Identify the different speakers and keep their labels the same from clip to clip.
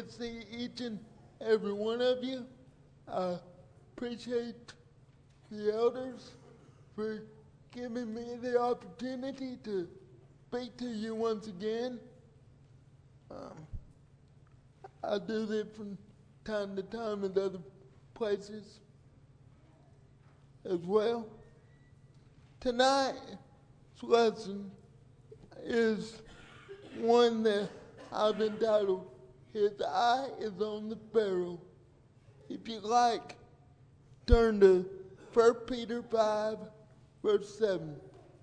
Speaker 1: see each and every one of you. I appreciate the elders for giving me the opportunity to speak to you once again. I do this from time to time in other places as well. Tonight's lesson is one that I've entitled, His Eye is on the Sparrow. If you like, turn to 1 Peter 5, verse 7.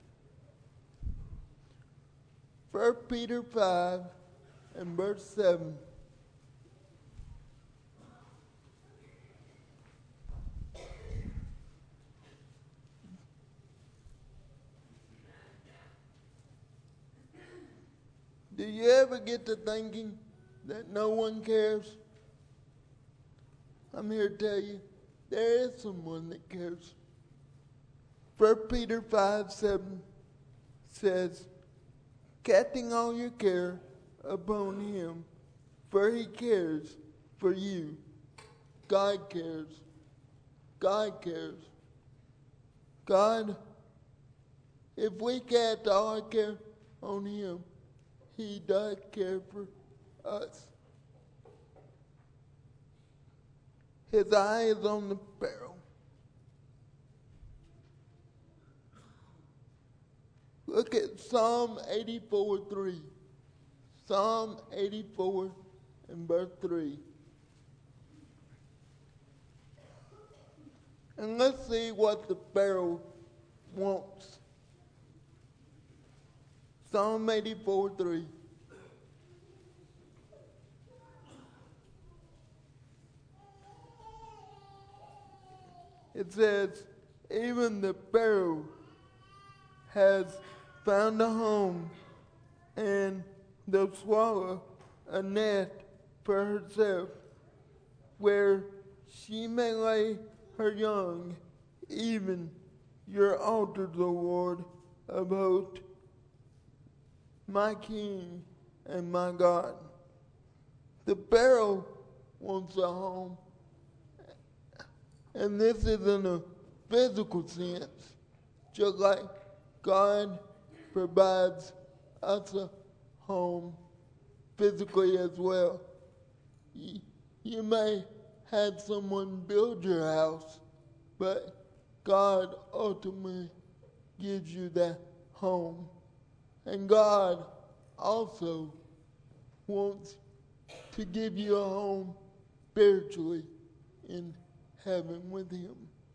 Speaker 1: 1 Peter 5 and verse 7. Do you ever get to thinking that no one cares? I'm here to tell you, there is someone that cares. 1 Peter 5, 7 says, casting all your care upon him, for he cares for you. God cares. God cares. God, if we cast all our care on him, he does care for us. His eye is on the sparrow. Look at Psalm 84:3. Psalm 84 and verse 3. And let's see what the sparrow wants. Psalm 84:3. It says, even the sparrow has found a home, and the swallow a nest for herself, where she may lay her young, even your altars, O Lord of hosts, my King and my God. The sparrow wants a home, and this is in a physical sense, just like God provides us a home physically as well. You may have someone build your house, but God ultimately gives you that home. And God also wants to give you a home spiritually in heaven with him.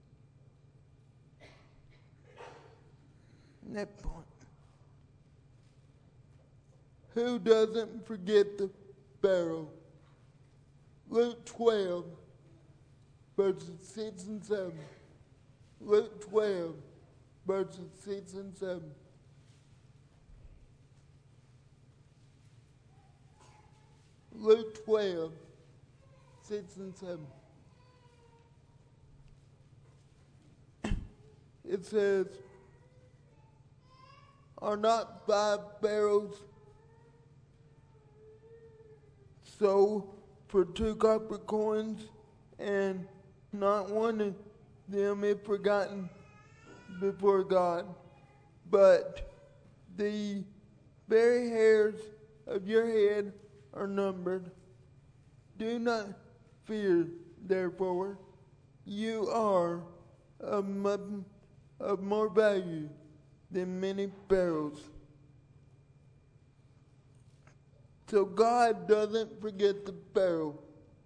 Speaker 1: Next point. Who doesn't forget the sparrow? Luke 12, verses 6 and 7. Luke 12, verses 6 and 7. Luke 12, 6 and 7. It says, are not 5 sparrows sold for 2 copper coins, and not one of them is forgotten before God? But the very hairs of your head are numbered. Do not fear, therefore. You are of more value than many sparrows. So God doesn't forget the sparrow.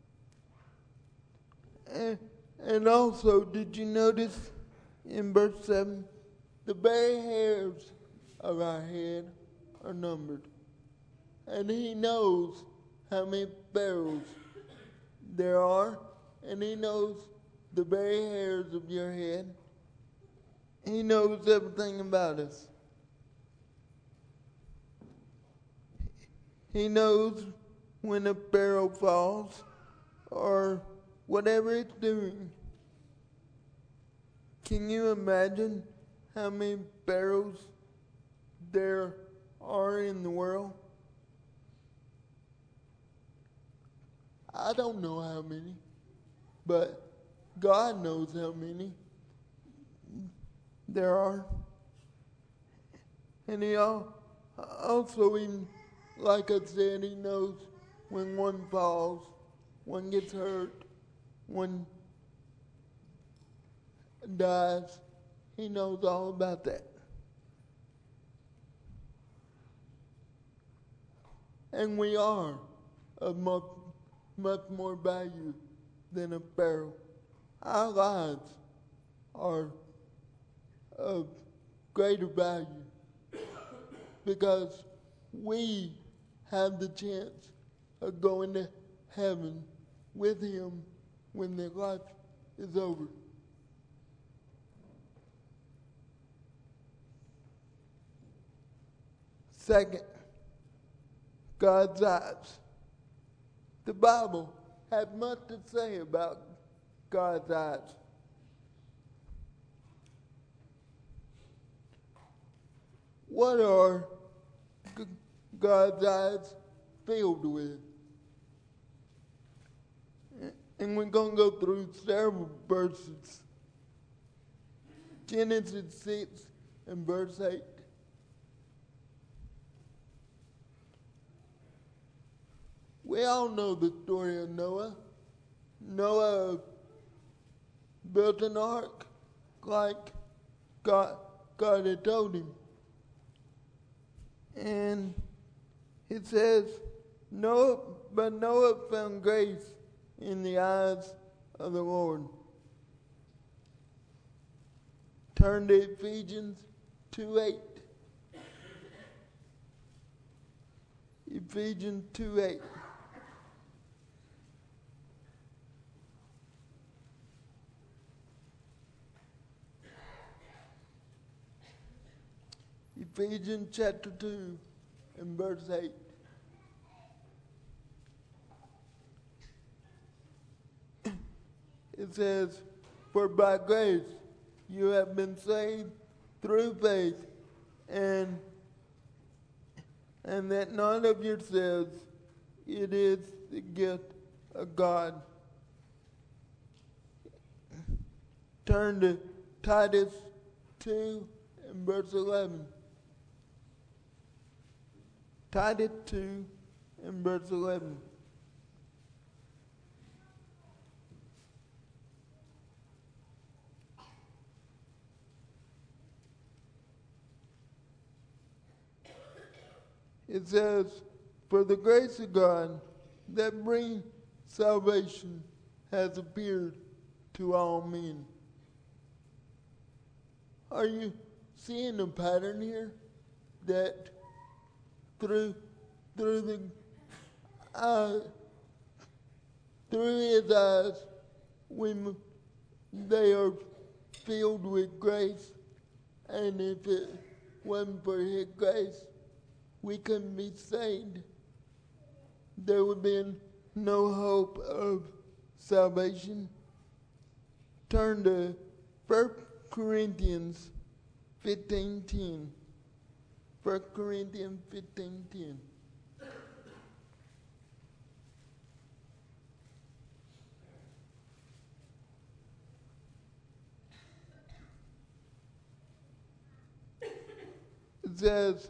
Speaker 1: And also, did you notice in verse 7, the very hairs of our head are numbered. And he knows how many sparrows there are, and he knows the very hairs of your head. He knows everything about us. He knows when a sparrow falls or whatever it's doing. Can you imagine how many sparrows there are in the world? I don't know how many, but God knows how many there are. And he also, even, like I said, he knows when one falls, one gets hurt, one dies. He knows all about that. And we are of much more value than a sparrow. Our lives are of greater value because we have the chance of going to heaven with him when their life is over. Second, God's eyes. The Bible has much to say about God's eyes. What are God's eyes filled with? And we're going to go through several verses. Genesis 6 and verse 8. We all know the story of Noah. Noah built an ark like God had told him. And it says, but Noah found grace in the eyes of the Lord. Turn to Ephesians 2:8. Ephesians 2:8. Ephesians chapter 2 and verse 8. It says, for by grace you have been saved through faith, and that not of yourselves, it is the gift of God. Turn to Titus 2 and verse 11. Titus 2 and verse 11. It says, for the grace of God that brings salvation has appeared to all men. Are you seeing a pattern here? That through his eyes, they are filled with grace, and if it wasn't for his grace, we couldn't be saved. There would be no hope of salvation. Turn to 1 Corinthians 15:10. 1 Corinthians 15:10. It says,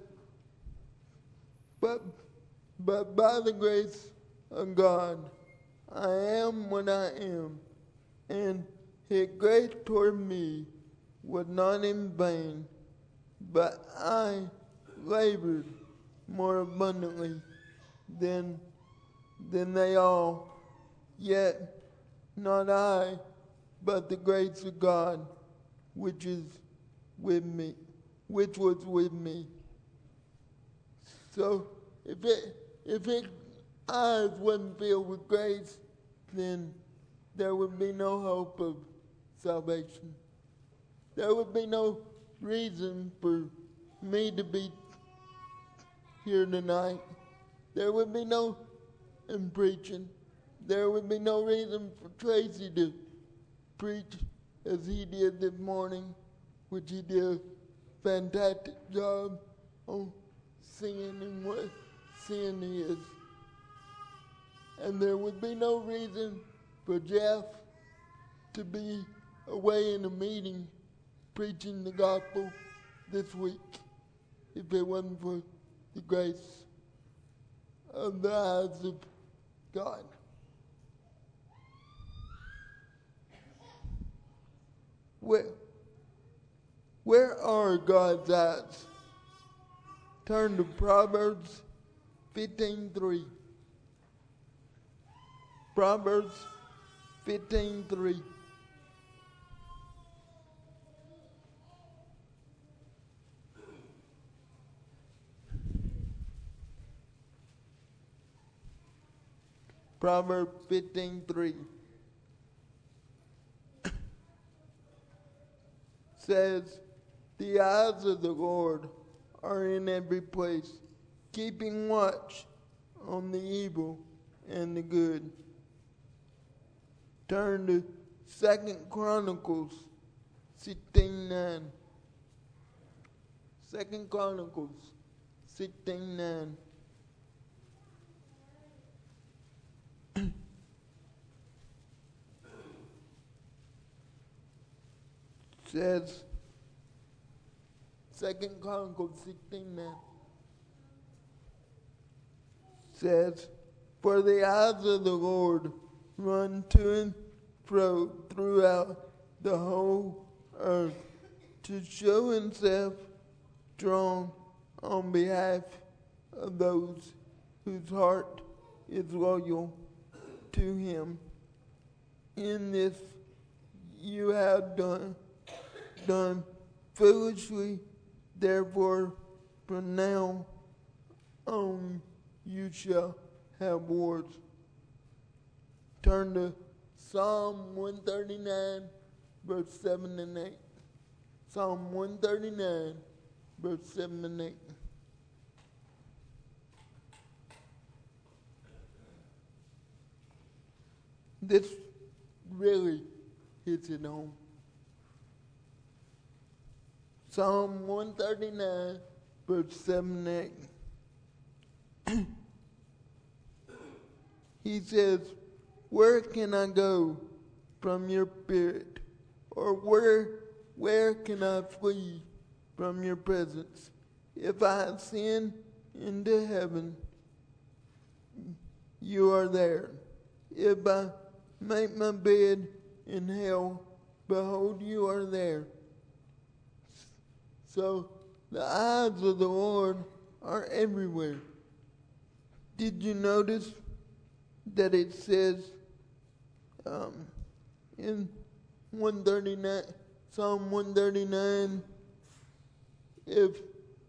Speaker 1: but by the grace of God, I am what I am, and his grace toward me was not in vain, but I labored more abundantly than they all. Yet not I, but the grace of God, which was with me. So if his eyes wasn't filled with grace, then there would be no hope of salvation. There would be no reason for me to be here tonight. There would be no preaching. There would be no reason for Tracy to preach as he did this morning, which he did a fantastic job on singing and what sin is. and there would be no reason for Jeff to be away in a meeting preaching the gospel this week if it wasn't for the grace of the eyes of God. Where are God's eyes? Turn to Proverbs 15:3. Proverbs 15:3. Proverbs 15:3 says, "The eyes of the Lord are in every place, keeping watch on the evil and the good." Turn to 2 Chronicles 16:9. 2 Chronicles 16:9. Says, 2 Chronicles 16:9 says, "For the eyes of the Lord run to and fro throughout the whole earth to show himself strong on behalf of those whose heart is loyal to him. In this you have done foolishly, therefore from now on you shall have wars." Turn to Psalm 139, verse 7 and 8. Psalm 139, verse 7 and 8. This really hits it home. Psalm 139, verse 7 and 8. He says, "Where can I go from your spirit? Or where can I flee from your presence? If I ascend into heaven, you are there. If I make my bed in hell, behold, you are there." So the eyes of the Lord are everywhere. Did you notice that it says in 139, Psalm 139, if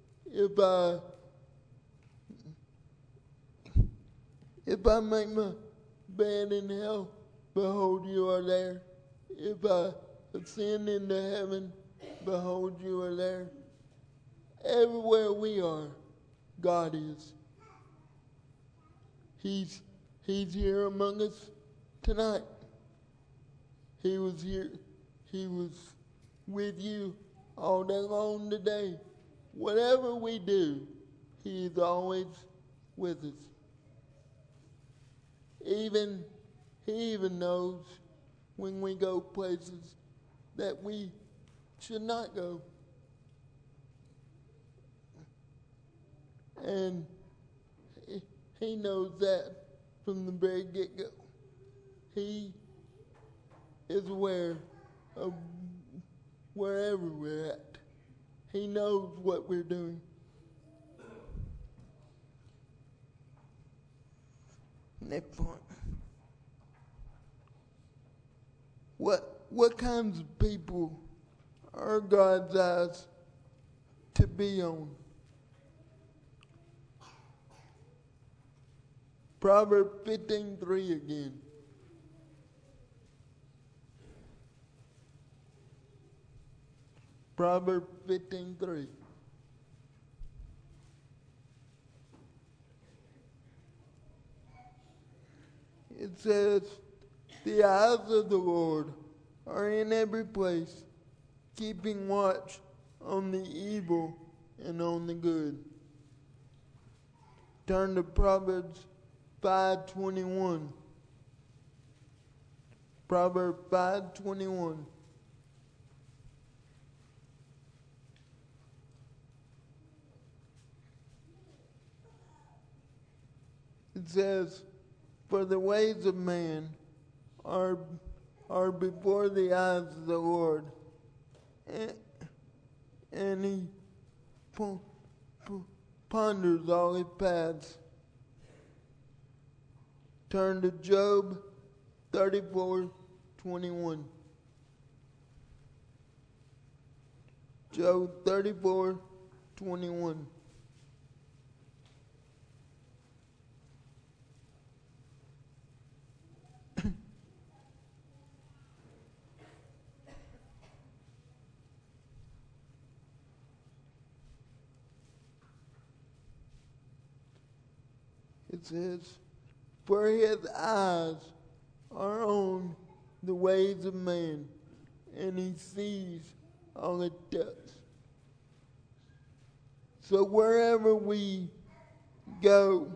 Speaker 1: I make my bed in hell, behold, you are there. If I ascend into heaven, behold, you are there. Everywhere we are, God is. He's here among us tonight. He was here. He was with you all day long today. Whatever we do, He is always with us. He even knows when we go places that we should not go. And He knows that from the very get-go. He is aware of wherever we're at. He knows what we're doing. Next point. What kinds of people are God's eyes to be on? Proverbs 15:3 again. Proverbs 15:3. It says, "The eyes of the Lord are in every place, keeping watch on the evil and on the good." Turn to Proverbs 5:21. Proverbs 5:21. It says, "For the ways of man are before the eyes of the Lord, and he ponders all his paths." Turn to Job 34:21. Job 34:21. It says, "For his eyes are on the ways of man, and he sees all his depths." So wherever we go,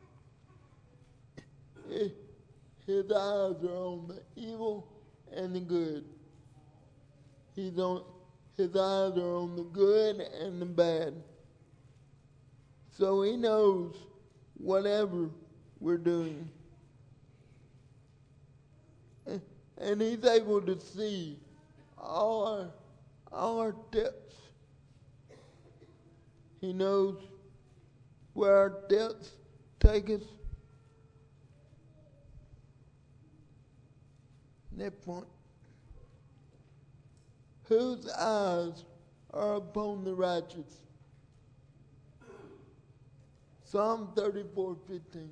Speaker 1: his eyes are on the evil and the good. His eyes are on the good and the bad. So he knows whatever we're doing. And he's able to see all our depths. He knows where our depths take us. Next point. Whose eyes are upon the righteous? Psalm 34:15.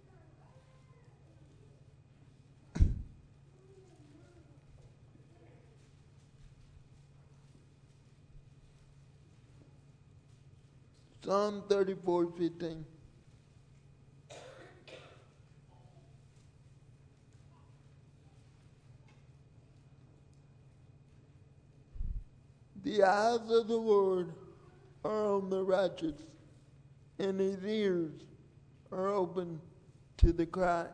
Speaker 1: Psalm 34:15. The eyes of the Lord are on the righteous, and his ears are open to their cry.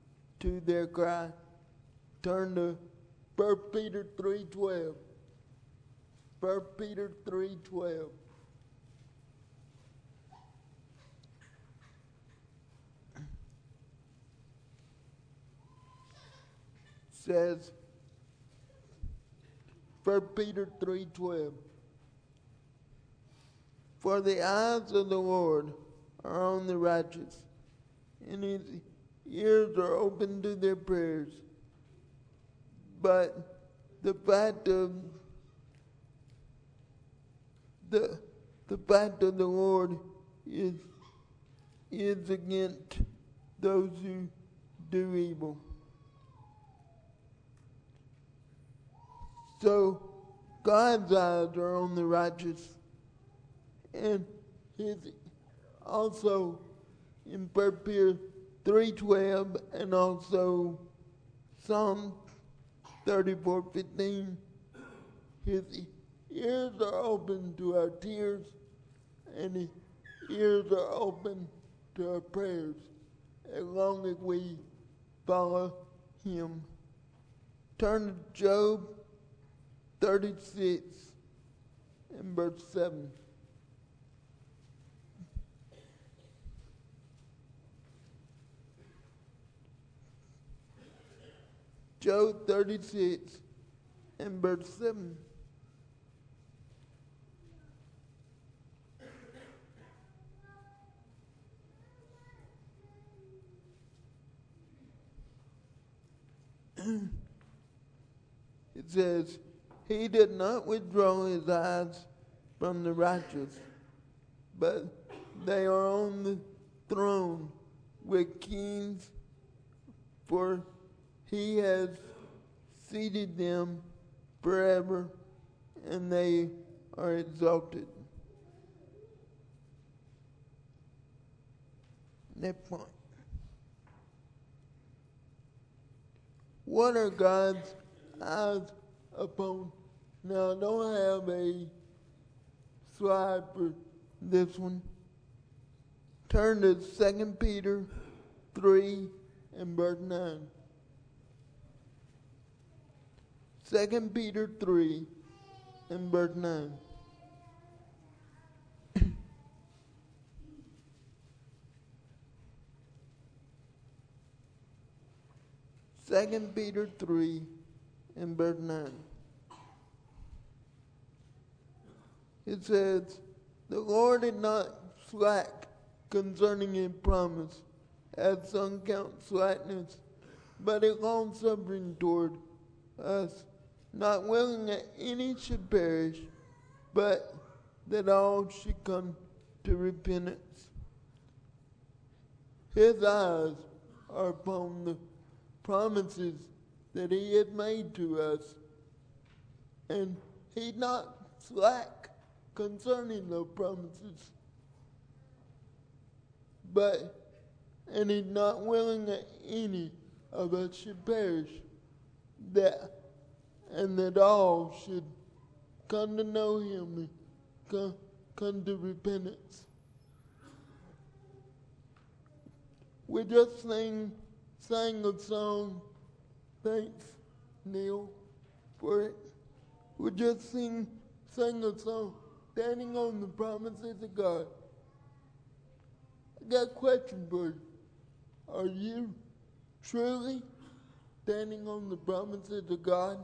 Speaker 1: Turn to 1 Peter 3:12. 1 Peter 3:12. Says 1 Peter 3:12. "For the eyes of the Lord are on the righteous, and his ears are open to their prayers." But the fact of the Lord is against those who do evil. So God's eyes are on the righteous, and his also in 1 Peter 3:12 and also Psalm 34:15, his ears are open to our tears, and his ears are open to our prayers, as long as we follow him. Turn to Job 36 and verse 7. Job 36 and verse 7. It says, "He did not withdraw his eyes from the righteous, but they are on the throne with kings, for he has seated them forever, and they are exalted." Next point. What are God's eyes upon? Now, I don't have a slide for this one. Turn to 2 Peter 3 and verse 9. 2 Peter 3 and verse 9. Second Peter 3 and verse 9. It says, the Lord is not slack concerning his promise, as some count slackness, but is long-suffering toward us, not willing that any should perish, but that all should come to repentance. His eyes are upon the promises that he has made to us, and he's not slack concerning those promises, and he's not willing that any of us should perish, and that all should come to know him and come to repentance. We just sang a song. Thanks, Neil, for it. We just sang a song, standing on the promises of God. I got a question for you. Are you truly standing on the promises of God?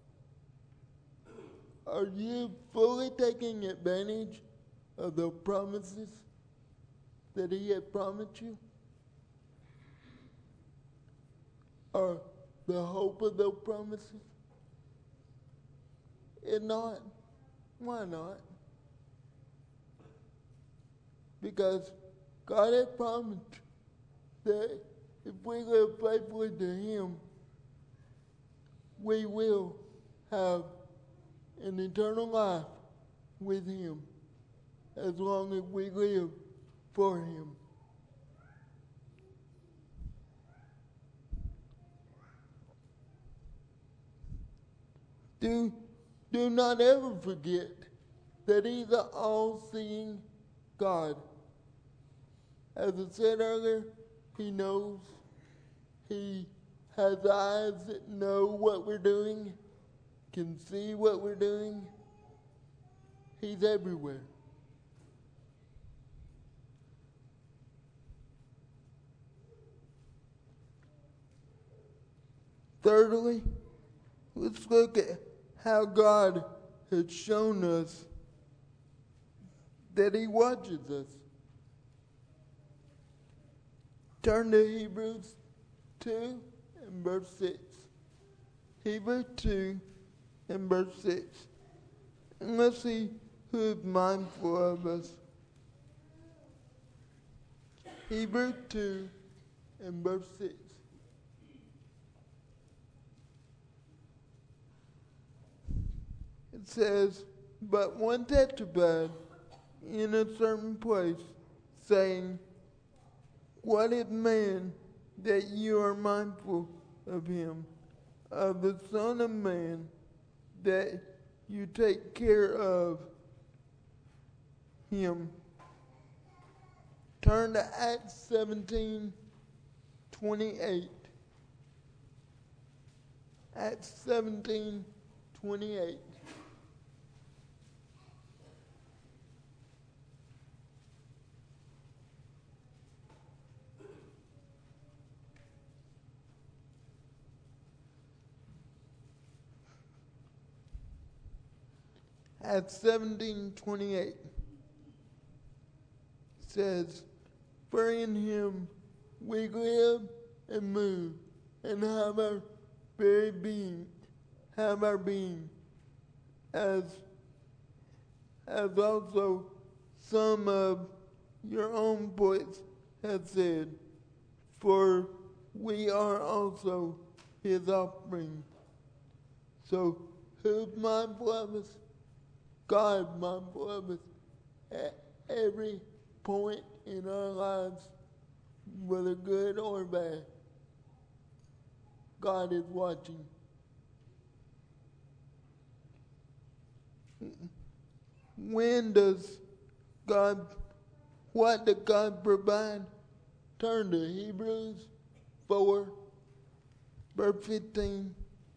Speaker 1: Are you fully taking advantage of the promises that he has promised you? Or the hope of those promises? If not, why not? Because God has promised that if we live faithfully to him, we will have an eternal life with him as long as we live for him. Do not ever forget that he's an all-seeing God. As I said earlier, he knows. He has eyes that know what we're doing, can see what we're doing. He's everywhere. Thirdly, let's look at how God has shown us that he watches us. Turn to Hebrews 2 and verse 6. Hebrews 2 and verse 6. And let's see who is mindful of us. Hebrews 2 and verse 6. It says, but one testified in a certain place, saying, what is man that you are mindful of him, of the Son of Man that you take care of him? Turn to Acts 17:28. Acts 17:28. Acts 17:28 says, for in him we live and move and have our very being, as also some of your own poets have said, for we are also his offspring. So who's mindful of us? God is mindful of us at every point in our lives, whether good or bad. God is watching. What does God provide? turn to Hebrews 4, verse 15.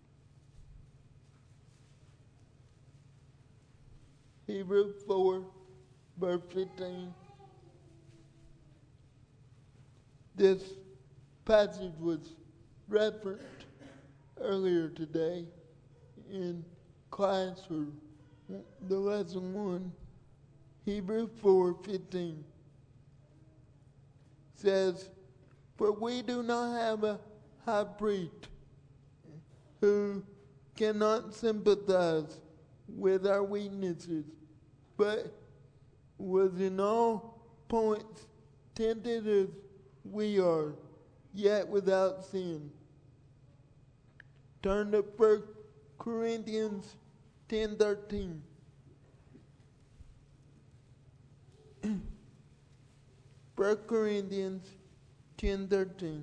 Speaker 1: Hebrews 4, verse 15. This passage was referenced earlier today in class for the lesson 1. Hebrews 4:15 says, "For we do not have a high priest who cannot sympathize with our weaknesses, but was in all points tempted as we are, yet without sin." Turn to 1 Corinthians 10:13. 1 Corinthians 10:13.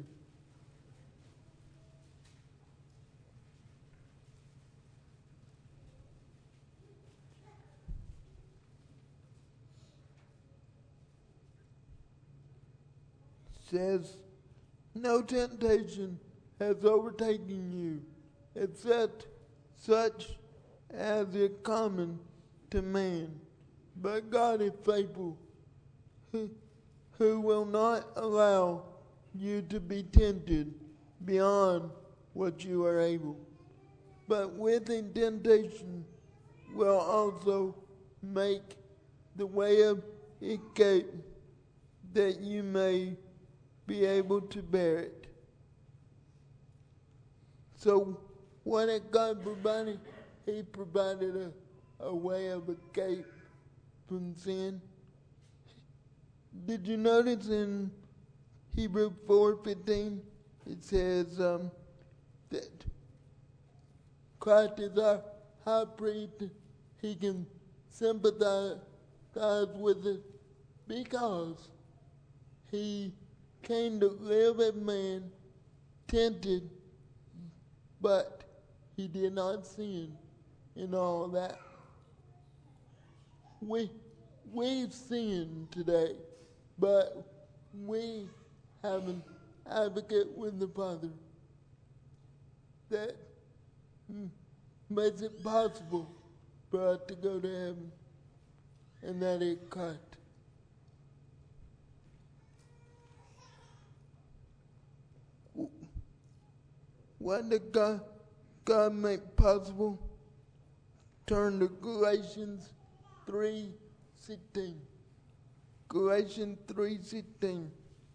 Speaker 1: Says, "No temptation has overtaken you, except such as is common to man. But God is faithful, who will not allow you to be tempted beyond what you are able, but with the temptation will also make the way of escape, that you may be able to bear it." So what did God provide? He provided a way of escape from sin. Did you notice in Hebrews 4:15 it says that Christ is our high priest. He can sympathize with us because he came to live as man, tempted, but he did not sin in all that. We've sinned today, but we have an advocate with the Father that makes it possible for us to go to heaven, and that is Christ. What did God make possible? Turn to Galatians 3:16. Galatians 3:16.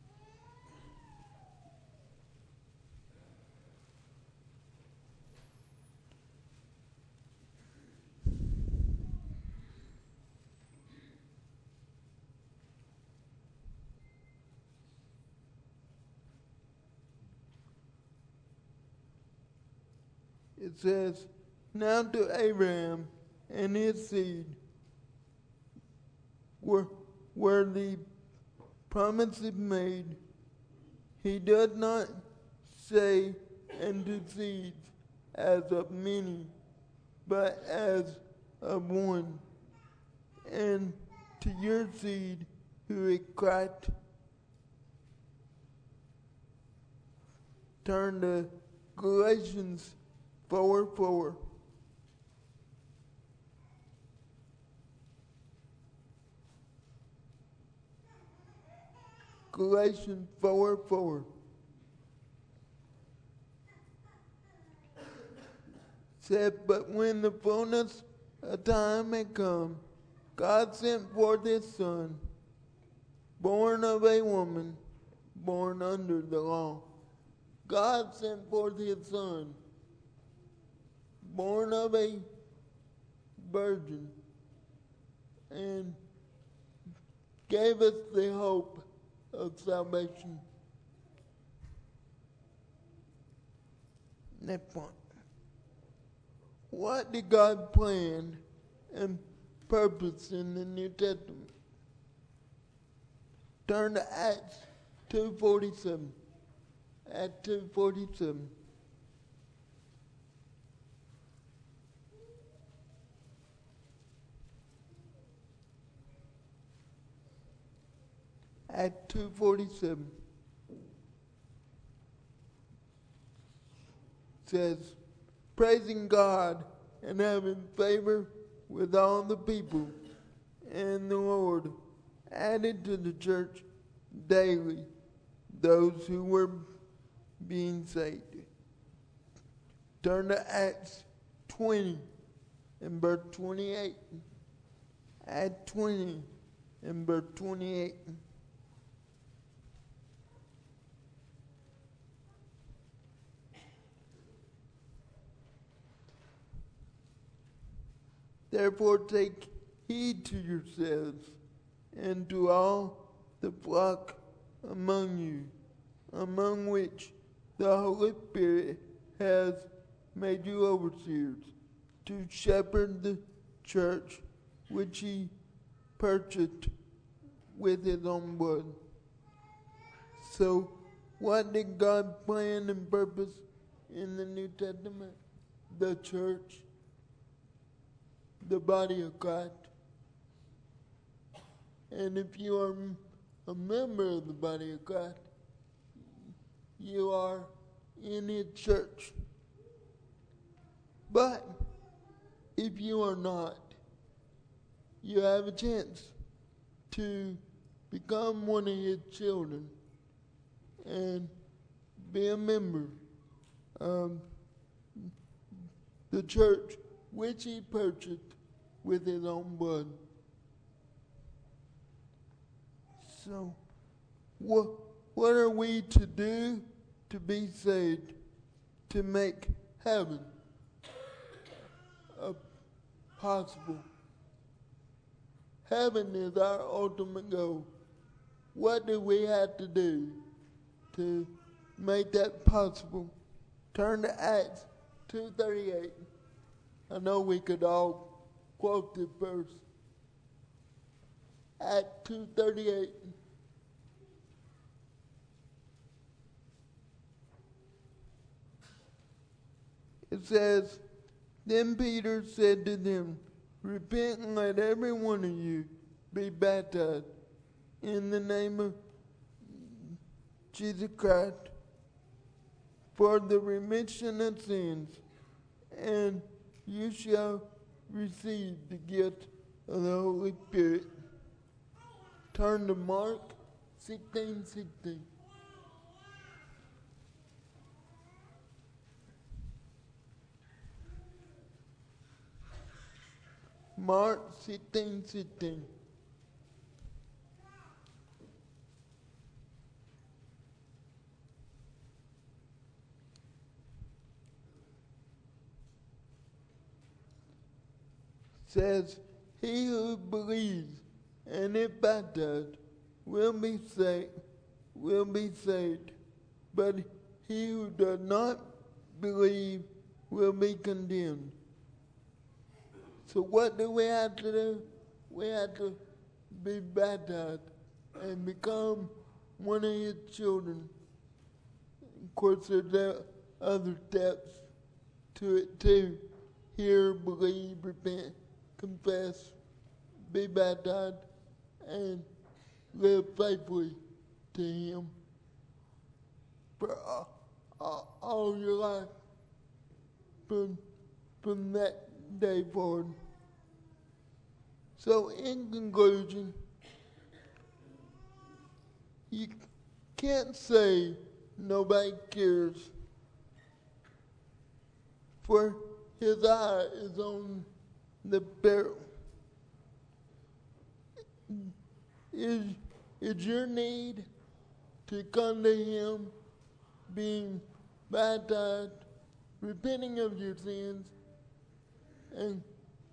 Speaker 1: It says, "Now to Abraham and his seed were the promises made. He does not say unto seeds as of many, but as of one, and to your seed who is Christ." Turn to Galatians 4:4. Galatians 4:4 said, "But when the fullness of time had come, God sent forth his Son, born of a woman, born under the law." God sent forth his Son, born of a virgin, and gave us the hope of salvation. Next point. What did God plan and purpose in the New Testament? Turn to Acts 2:47. Acts 2:47. Acts 2:47. says, praising God and having favor with all the people, and the Lord added to the church daily those who were being saved. Turn to Acts 20 and verse 28. Acts 20 and verse 28. Therefore take heed to yourselves and to all the flock among you, among which the Holy Spirit has made you overseers, to shepherd the church which he purchased with his own blood. So, what did God plan and purpose in the New Testament? The church, the body of Christ. And if you are a member of the body of Christ, you are in his church. But if you are not, you have a chance to become one of his children and be a member of the church which he purchased with his own blood. So, what are we to do to be saved, to make heaven possible? Heaven is our ultimate goal. What do we have to do to make that possible? Turn to Acts 2:38. I know we could all quote the verse. Acts 2:38. It says, then Peter said to them, repent and let every one of you be baptized in the name of Jesus Christ for the remission of sins, and you shall receive the gift of the Holy Spirit. Turn to Mark 16:16. Mark 16:16. Says, he who believes and is baptized will be saved, but he who does not believe will be condemned. So what do we have to do? We have to be baptized and become one of his children. Of course, there's other steps to it too. Hear, believe, repent, confess, be baptized, and live faithfully to him for all your life from that day forward. So in conclusion, you can't say nobody cares, for his eye is on the sparrow. Is your need to come to him, being baptized, repenting of your sins, and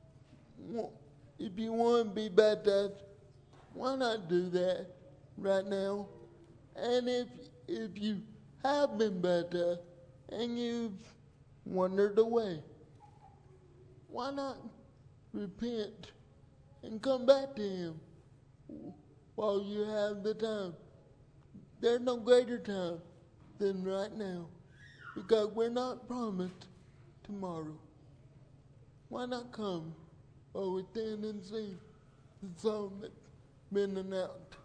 Speaker 1: if you want to be baptized, why not do that right now? And if you have been baptized and you've wandered away, why not repent and come back to him while you have the time? There's no greater time than right now, because we're not promised tomorrow. Why not come while we stand and sing the song that's been announced?